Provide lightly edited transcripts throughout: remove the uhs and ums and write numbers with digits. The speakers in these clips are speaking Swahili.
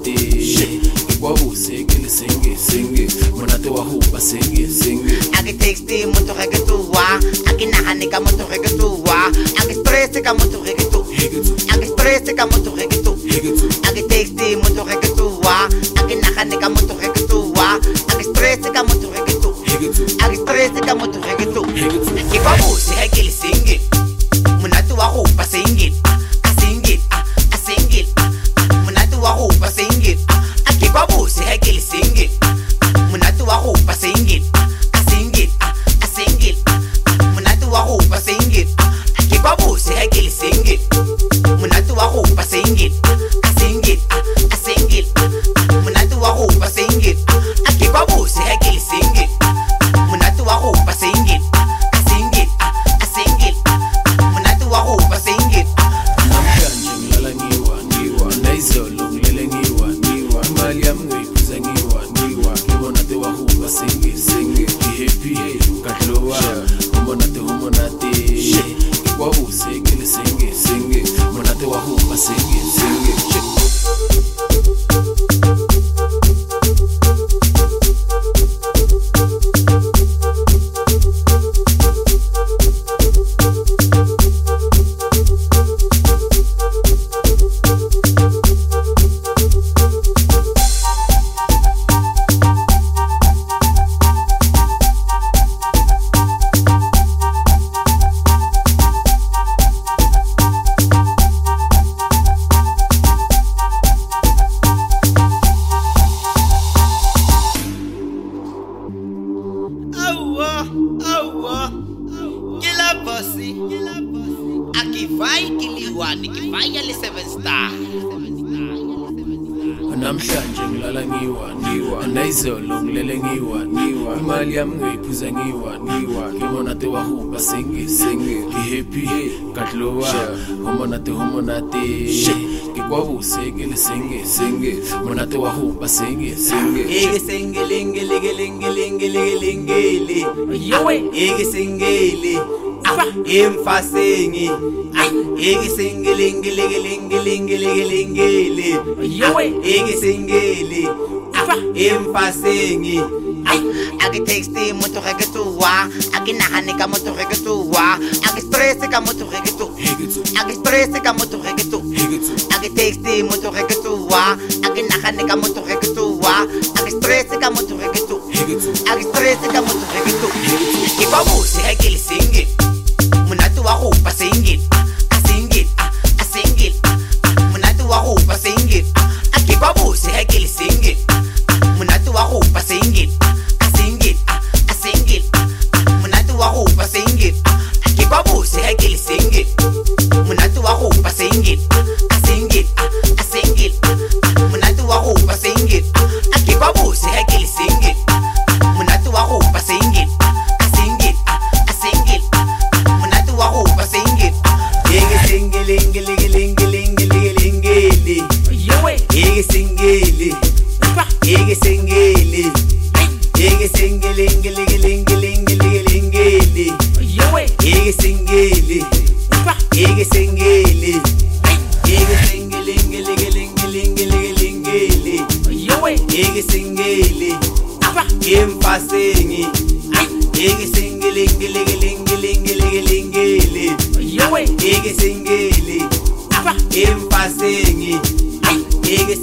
monate kwa bose ke le senge monate wa ho ba senge a ke texte motho ge ke tsoa a ke nagane ka motho ge ke tsoa a ke stress ka motho ge ke tsoa a ke stress ka motho ge ke tsoa a ke texte motho ge ke tsoa a ke nagane ka motho ge ke tsoa a ke stress ka motho ge ke tsoa a ke stress ka motho ge ke tsoa ke kwa bose ge ke le senge monate wa ho ba senge a senge monate wa ho ba senge a ke kwa bose ge ke le senge monate wa ho ba senge a senge monate wa ho ba senge a ke kwa bose ge ke le senge monate wa ho ba senge a senge monate wa ho ba senge a ke kwa bose ge ke le senge monate wa ho ba senge a senge monate wa ho ba senge namhlanje ngilala ngiwa nayizolo ngilele ngiwa imali yami ngiyiphuza ngiwa monate wa ho ba senge happy katlowa monate kwa bose ke le senge monate wa ho ba senge Kila bossy akivai kiliwani kivaya le 7 star namhlanje ngilala ngiwa nayizolo ngilele ngiwa imali yami ngiyiphuza ngiwa monate wa ho ba senge happy katlowa monate ke kwa bose ke le senge monate wa ho ba senge ege sengelengele yowe ege sengele emfasengi ege sengelengele yowe ege sengele emfasengi ake texte motho ge ke tsoa ake nagane ka motho ge ke tsoa ake stress ka motho ge ke tsoa ake stress ka motho ge ke tsoa ake texte motho ge ke tsoa ake nagane ka motho ge ke tsoa ake stress ka motho ge ke tsoa ake stress ka motho ge ke tsoa ke kwa bose ge ke le senge monate wa go ba senge a senge monate wa go ba senge a ke kwa bose ge ke le senge monate wa go ba senge a senge monate wa go ba senge a ke kwa bose ge ke le senge monate wa go ba senge a senge monate wa go ba senge a ke kwa bose ge ke le senge monate wa go ba senge a senge monate wa go ba senge ege sengelengele yowe ege sengele ege sengelengele yowe ege sengele yowe ege sengele emfasengi ege sengelengele yowe ege sengele emfasengi ege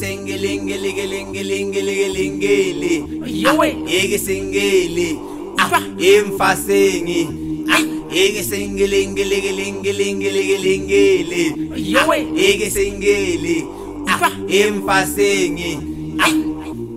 sengelengele yowe ege sengele emfasengi ege sengelengele yowe ege sengele emfasengi